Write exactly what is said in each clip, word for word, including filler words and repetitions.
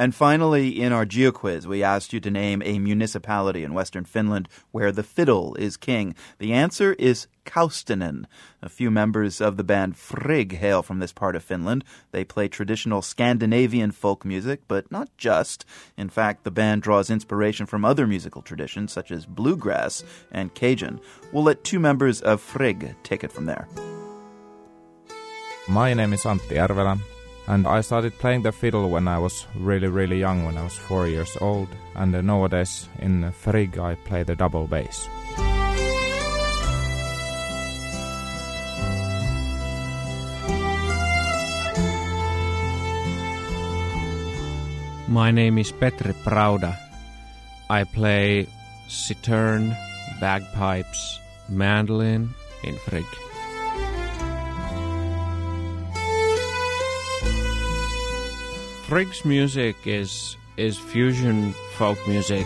And finally, in our GeoQuiz, we asked you to name a municipality in Western Finland where the fiddle is king. The answer is Kaustinen. A few members of the band Frigg hail from this part of Finland. They play traditional Scandinavian folk music, but not just. In fact, the band draws inspiration from other musical traditions, such as bluegrass and Cajun. We'll let two members of Frigg take it from there. My name is Antti Järvelä, and I started playing the fiddle when I was really, really young, when I was four years old. And uh, nowadays in Frigg I play the double bass. My name is Petri Prauda. I play citern, bagpipes, mandolin in Frigg. Frigg's music is is fusion folk music.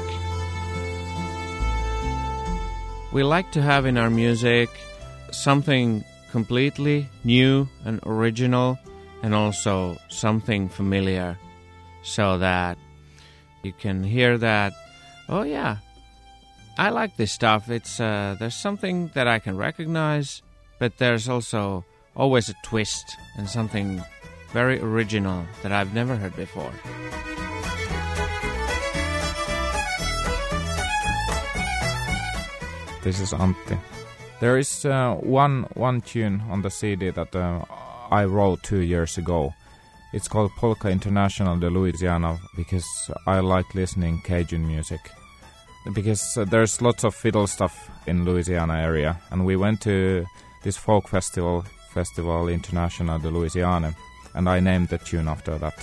We like to have in our music something completely new and original, and also something familiar, so that you can hear that, oh yeah, I like this stuff. It's uh, there's something that I can recognize, but there's also always a twist and something very original that I've never heard before. This is Antti. There is uh, one one tune on the C D that uh, I wrote two years ago. It's called Polka International de Louisiana, because I like listening Cajun music. Because uh, there's lots of fiddle stuff in Louisiana area, and we went to this folk festival, Festival International de Louisiana, and I named the tune after that.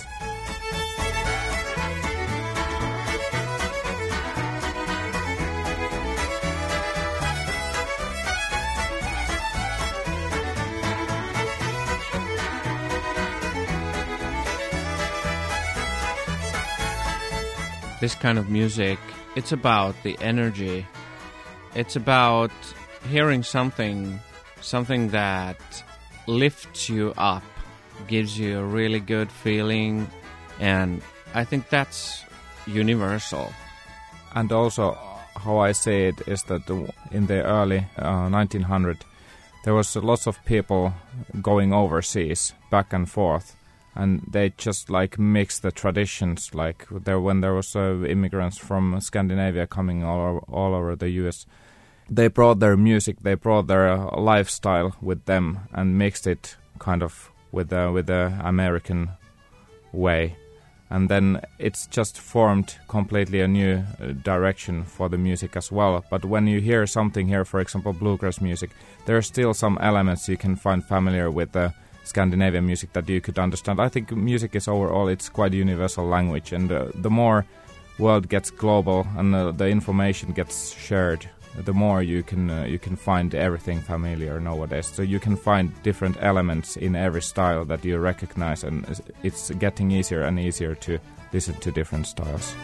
This kind of music, it's about the energy. It's about hearing something, something that lifts you up, gives you a really good feeling, and I think that's universal. And also, how I say it is that in the early uh, nineteen hundreds, there was lots of people going overseas, back and forth, and they just like mix the traditions. Like there, when there was uh, immigrants from Scandinavia coming all over, all over the U S, they brought their music, they brought their uh, lifestyle with them, and mixed it kind of with the with the American way, and then it's just formed completely a new uh, direction for the music as well. But when you hear something here, for example, bluegrass music, there are still some elements you can find familiar with the Scandinavian music that you could understand. I think music is overall, it's quite a universal language, and uh, the more world gets global and uh, the information gets shared, the more you can uh, you can find everything familiar nowadays. So you can find different elements in every style that you recognize, and it's getting easier and easier to listen to different styles.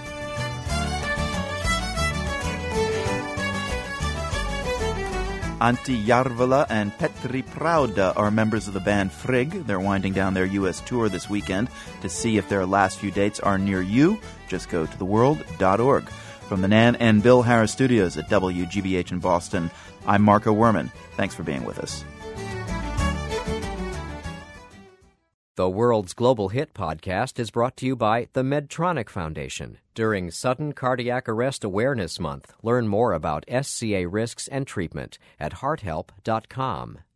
Antti Järvelä and Petri Prauda are members of the band Frigg. They're winding down their U S tour this weekend. To see if their last few dates are near you, just go to the world dot org. From the Nan and Bill Harris studios at W G B H in Boston, I'm Marco Werman. Thanks for being with us. The World's Global Hit podcast is brought to you by the Medtronic Foundation. During Sudden Cardiac Arrest Awareness Month, learn more about S C A risks and treatment at heart help dot com.